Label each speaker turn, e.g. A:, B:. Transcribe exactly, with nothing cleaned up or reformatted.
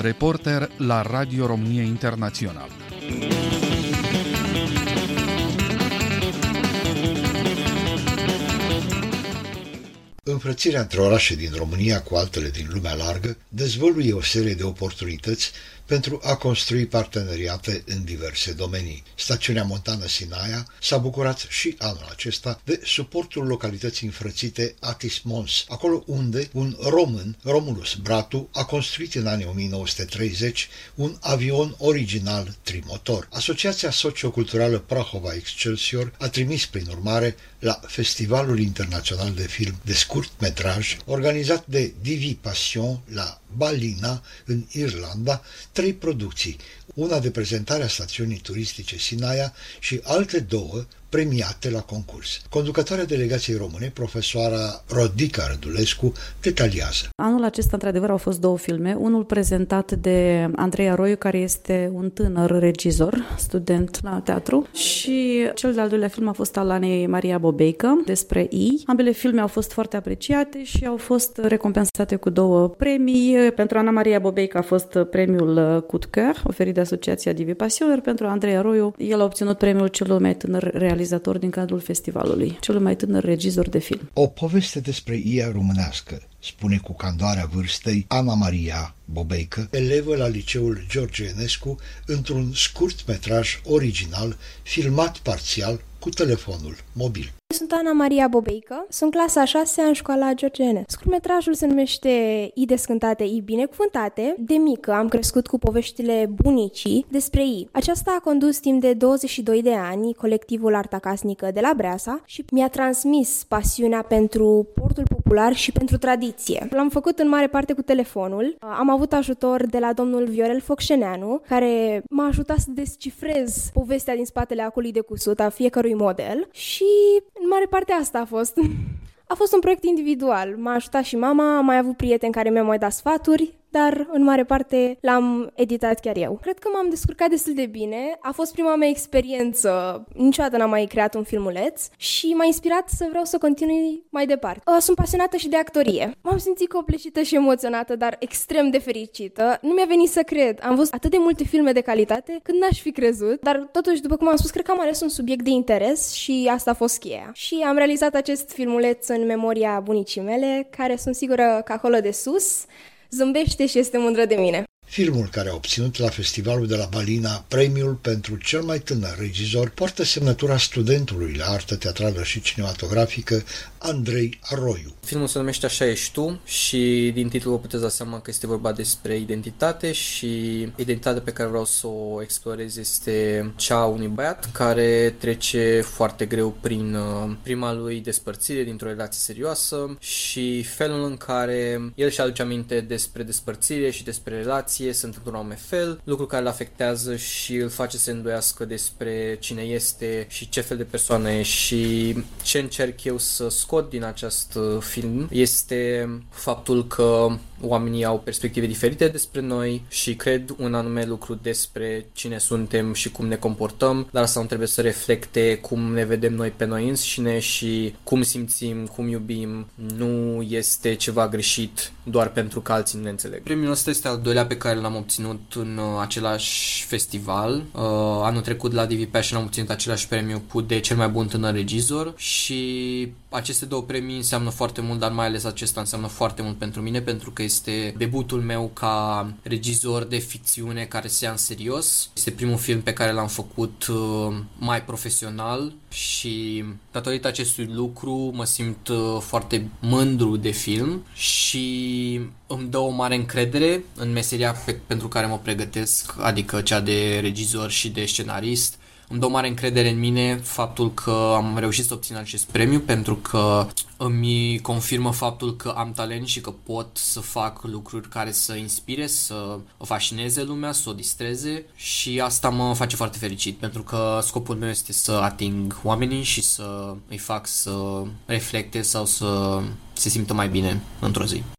A: reporter la Radio România Internațional.
B: Înfrățirea între orașe din România cu altele din lumea largă dezvăluie o serie de oportunități pentru a construi parteneriate în diverse domenii. Stațiunea montană Sinaia s-a bucurat și anul acesta de suportul localității înfrățite Atis Mons, acolo unde un român, Romulus Bratu, a construit în anii o mie nouă sute treizeci un avion original trimotor. Asociația socioculturală Prahova Excelsior a trimis prin urmare la Festivalul Internațional de Film de Scurt Metraj, organizat de Divi Passion la Ballina, în Irlanda, trei producții, una de prezentare a stațiunii turistice Sinaia și alte două premiate la concurs. Conducătoarea delegației române, profesoara Rodica Rădulescu, detaliază.
C: Anul acesta, într-adevăr, au fost două filme. Unul prezentat de Andrei Aroiu, care este un tânăr regizor, student la teatru, și cel de-al doilea film a fost al Anei Maria Bobeică, despre I. Ambele filme au fost foarte apreciate și au fost recompensate cu două premii. Pentru Ana Maria Bobeică a fost premiul Coup de Cœur, oferit de Asociația Divi Passion, iar pentru Andrei Aroiu, el a obținut premiul celui mai tânăr realizator din cadrul festivalului, celui mai tânăr regizor de film.
B: O poveste despre I A românească, spune cu candoarea vârstei Ana Maria Bobeică, elevă la liceul George Enescu, într-un scurt metraj original, filmat parțial cu telefonul mobil.
D: Sunt Ana Maria Bobeică, sunt clasa a șasea în școala George Enescu. Scurtmetrajul se numește I descântate, I binecuvântate. De mică am crescut cu poveștile bunicii despre I. Aceasta a condus timp de douăzeci și doi de ani colectivul Arta Casnică de la Breasa și mi-a transmis pasiunea pentru portul popular și pentru tradiție. L-am făcut în mare parte cu telefonul. Am avut ajutor de la domnul Viorel Focșeneanu, care m-a ajutat să descifrez povestea din spatele acului de cusut a fiecărui model și în mare parte asta a fost. A fost un proiect individual. M-a ajutat și mama, am mai avut prieteni care mi-au mai dat sfaturi, dar în mare parte l-am editat chiar eu. Cred că m-am descurcat destul de bine. A fost prima mea experiență. Niciodată n-am mai creat un filmuleț și m-a inspirat să vreau să continui mai departe. Sunt pasionată și de actorie. M-am simțit copleșită și emoționată, dar extrem de fericită. Nu mi-a venit să cred. Am văzut atât de multe filme de calitate când n-aș fi crezut, dar totuși, după cum am spus, cred că am ales un subiect de interes și asta a fost cheia. Și am realizat acest filmuleț în memoria bunicii mele, care sunt sigură că acolo de sus zâmbește și este mândră de mine.
B: Filmul, care a obținut la festivalul de la Ballina premiul pentru cel mai tânăr regizor, poartă semnătura studentului la artă teatrală și cinematografică Andrei Aroiu.
E: Filmul se numește Așa ești tu și din titlu vă puteți da seama că este vorba despre identitate și identitatea pe care vreau să o explorez este cea a unui băiat care trece foarte greu prin prima lui despărțire dintr-o relație serioasă și felul în care el și aduce aminte despre despărțire și despre relație sunt într-un anume fel, lucru care îl afectează și îl face să se îndoiască despre cine este și ce fel de persoană e. Și ce încerc eu să scot din acest film este faptul că oamenii au perspective diferite despre noi și cred un anume lucru despre cine suntem și cum ne comportăm, dar asta nu trebuie să reflecte cum ne vedem noi pe noi înșine și cum simțim, cum iubim. Nu este ceva greșit doar pentru că alții nu ne înțeleg. Premiul ăsta este al doilea pe care l-am obținut în același festival. Uh, anul trecut la Divi Passion am obținut același premiu de cel mai bun tânăr regizor și aceste două premii înseamnă foarte mult, dar mai ales acesta înseamnă foarte mult pentru mine, pentru că este debutul meu ca regizor de ficțiune care se ia în serios. Este primul film pe care l-am făcut uh, mai profesional și datorită acestui lucru mă simt uh, foarte mândru de film și îmi dă o mare încredere în meseria pe, pentru care mă pregătesc, adică cea de regizor și de scenarist. Îmi dă o mare încredere în mine faptul că am reușit să obțin acest premiu, pentru că îmi confirmă faptul că am talent și că pot să fac lucruri care să inspire, să o fascineze lumea, să o distreze și asta mă face foarte fericit, pentru că scopul meu este să ating oamenii și să îi fac să reflecte sau să se simtă mai bine într-o zi.